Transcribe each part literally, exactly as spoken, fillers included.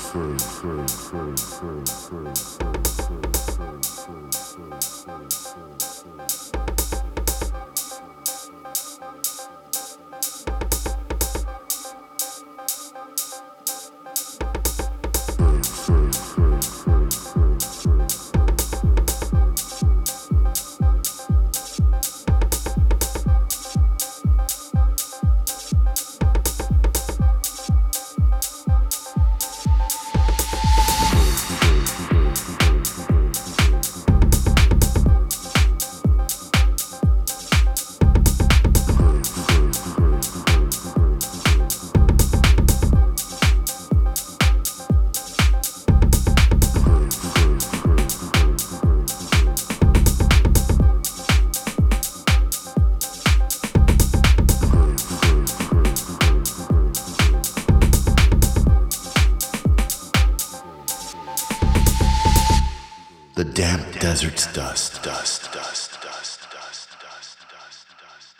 The damp desert's dust, dust, dust, dust, dust, dust, dust,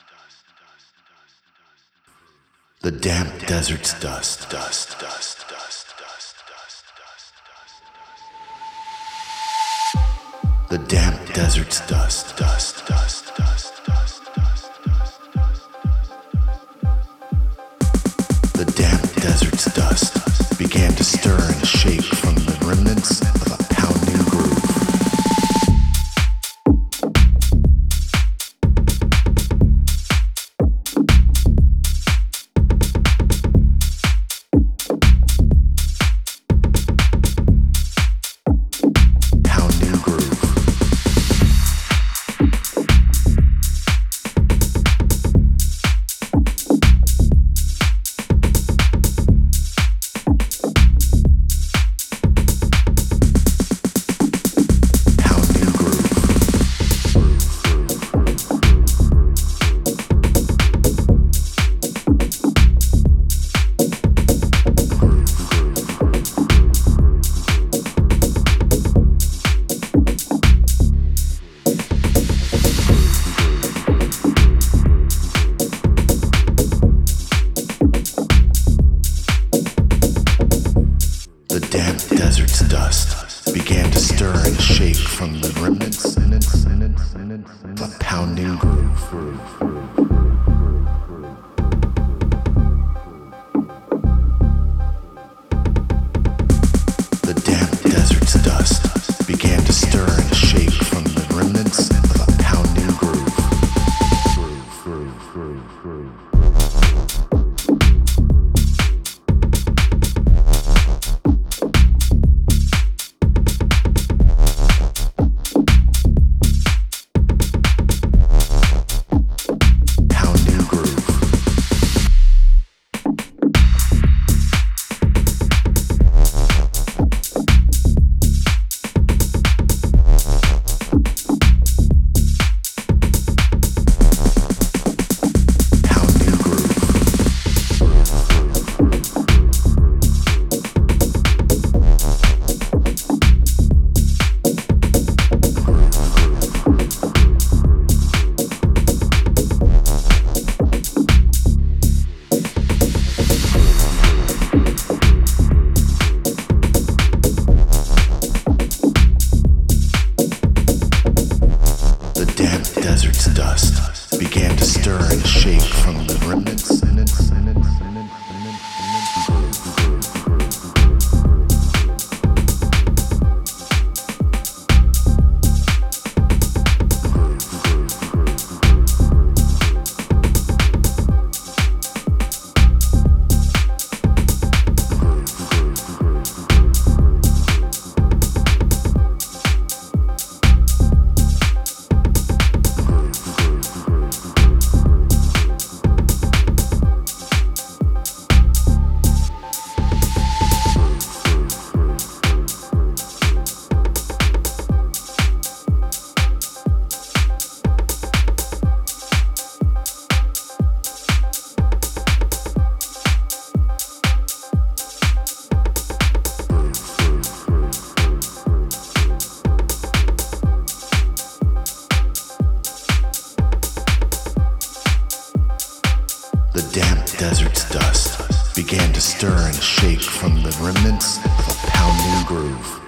the damp desert's dust, dust, dust, dust, dust, dust, dust, the damp desert's dust, dust, dust, dust, dust, dust, the damp desert's dust began to stir and shake from the remnants of a pounding groove. Desert's dust began to stir and shake from the remnants of a pounding groove. The damp desert's dust began to stir and shake from the remnants of a pounding groove. Groove, groove, groove, groove. Desert's dust began to stir and shake from the remnants The damp desert's dust began to stir and shake from the remnants of a groove.